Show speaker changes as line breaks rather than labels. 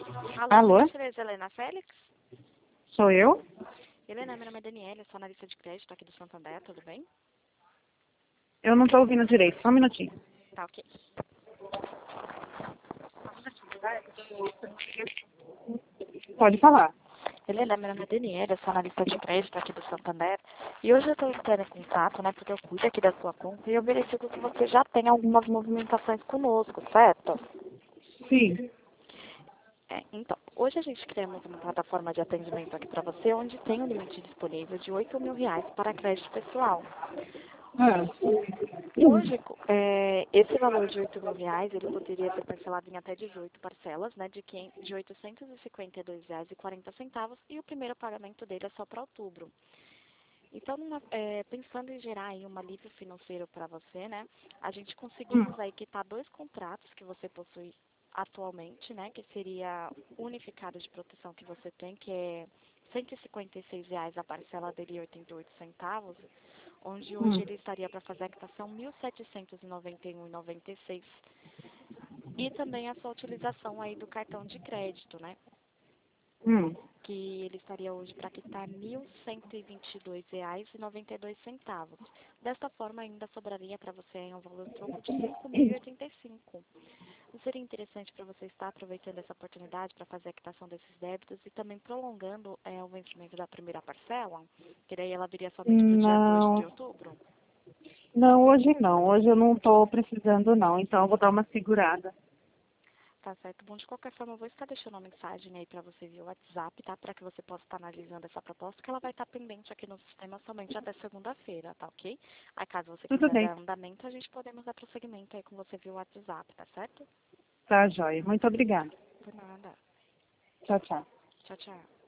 Alô, por
Alô?
gentileza, Helena Félix?
Sou eu?
Helena, meu nome é Daniela, eu sou analista de crédito aqui do Santander, tudo bem?
Eu não estou ouvindo direito. Só um minutinho.
Tá ok.
Pode falar.
Helena, meu nome é Daniela, eu sou analista de crédito aqui do Santander. E hoje eu estou entrando em contato, né, porque eu cuido aqui da sua conta e eu verifico que você já tem algumas movimentações conosco, certo?
Sim.
Então, hoje a gente criamos uma plataforma de atendimento aqui para você, onde tem um limite disponível de R$ 8.000 para crédito pessoal.
Ah,
Hoje, esse valor de R$ 8.000, ele poderia ser parcelado em até 18 parcelas, né, de R$ 852,40, e o primeiro pagamento dele é só para outubro. Então, pensando em gerar aí um alívio financeiro para você, né, a gente conseguimos aí quitar dois contratos que você possui atualmente, né, que seria o unificado de proteção que você tem, que é R$ 156 a parcela dele e 88 centavos, onde hoje ele estaria para fazer a quitação R$ 1.791,96. E também a sua utilização aí do cartão de crédito, né? Que ele estaria hoje para quitar R$ 1.122,92. Desta forma, ainda sobraria para você um valor troco de R$ 5.085. Não seria interessante para você estar aproveitando essa oportunidade para fazer a quitação desses débitos e também prolongando o vencimento da primeira parcela? Que daí ela viria somente para o dia 2 de
Não.
outubro?
Não, hoje não. Hoje eu não estou precisando não. Então eu vou dar uma segurada.
Tá certo. Bom, de qualquer forma, eu vou estar deixando uma mensagem aí para você via WhatsApp, tá? Para que você possa estar analisando essa proposta, que ela vai estar pendente aqui no sistema somente até segunda-feira, tá ok? Aí, caso você
Tudo
quiser
bem.
dar andamento, a gente podemos dar prosseguimento aí com você via WhatsApp, tá certo?
Tá, joia. Muito obrigada.
Por nada.
Tchau, tchau.
Tchau, tchau.